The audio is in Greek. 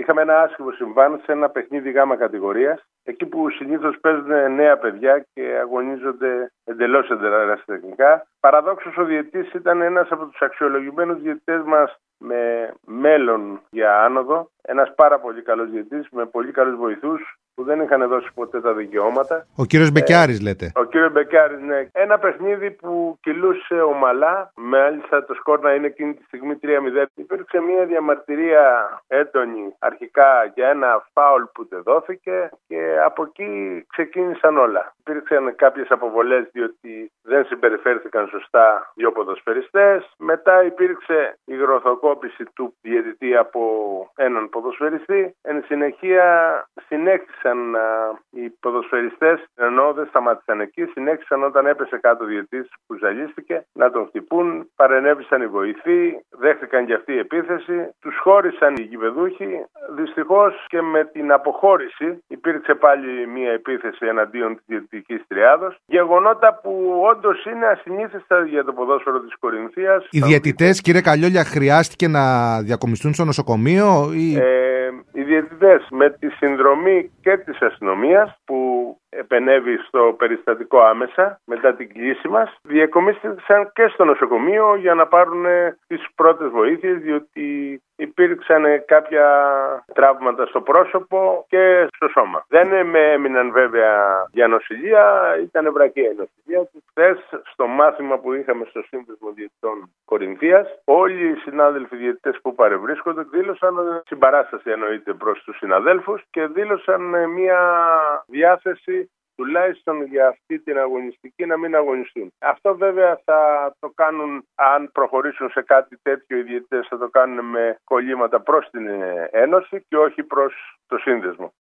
είχαμε ένα άσχημο συμβάν σε ένα παιχνίδι γάμα κατηγορίας, εκεί που συνήθως παίζουν νέα παιδιά και αγωνίζονται εντελώς ερασιτεχνικά. Παραδόξως ο διαιτητής ήταν ένας από τους αξιολογημένους διαιτητές μας με μέλλον για άνοδο. Ένας πάρα πολύ καλός διαιτητής με πολύ καλούς βοηθούς που δεν είχαν δώσει ποτέ τα δικαιώματα. Ο κύριος Μπεκιάρης λέτε. Ο κύριος Μπεκιάρης, ναι. Ένα παιχνίδι που κυλούσε ομαλά, μάλιστα το σκορ να είναι εκείνη τη στιγμή 3-0. Υπήρξε μια διαμαρτυρία έντονη αρχικά για ένα φάουλ που τε δόθηκε και από εκεί ξεκίνησαν όλα. Υπήρξαν κάποιες αποβολές διότι δεν συμπεριφέρθηκαν σωστά δύο ποδοσφαιριστές. Μετά υπήρξε η γροθοκόπηση του διαιτητή από έναν ποδοσφαιριστή. Εν συνεχεία συνέχισαν οι ποδοσφαιριστές, ενώ δεν σταμάτησαν εκεί, συνέχισαν όταν έπεσε κάτω ο διαιτητής που ζαλίστηκε να τον χτυπούν. Παρενέβησαν οι βοηθοί, δέχτηκαν και αυτή η επίθεση, τους χώρισαν οι γηπεδούχοι. Δυστυχώς και με την αποχώρηση υπήρξε πάλι μια επίθεση εναντίον της διαιτητικής τριάδος. Γεγονότα που όντως είναι ασυνήθιστα για το ποδόσφαιρο της Κορινθίας. Οι διαιτητές, κύριε Καλιόλια, χρειάστηκε να διακομιστούν στο νοσοκομείο ή... Οι διαιτητές με τη συνδρομή και της αστυνομίας που επενέβη στο περιστατικό άμεσα μετά την κλήση μας, διακομίστηκαν και στο νοσοκομείο για να πάρουν τις πρώτες βοήθειες, διότι υπήρξαν κάποια τραύματα στο πρόσωπο και στο σώμα. Δεν έμειναν βέβαια για νοσηλεία, ήταν βρακία η νοσηλεία του. Χθες στο μάθημα που είχαμε στο Σύνδεσμο Διαιτητών Κορινθίας, όλοι οι συνάδελφοι διαιτητές που παρευρίσκονται δήλωσαν συμπαράσταση εννοείται προς τους συναδέλφους και δήλωσαν μια διάθεση τουλάχιστον για αυτή την αγωνιστική να μην αγωνιστούν. Αυτό βέβαια θα το κάνουν, αν προχωρήσουν σε κάτι τέτοιο οι διαιτητές, θα το κάνουν με κολλήματα προς την Ένωση και όχι προς το Σύνδεσμο.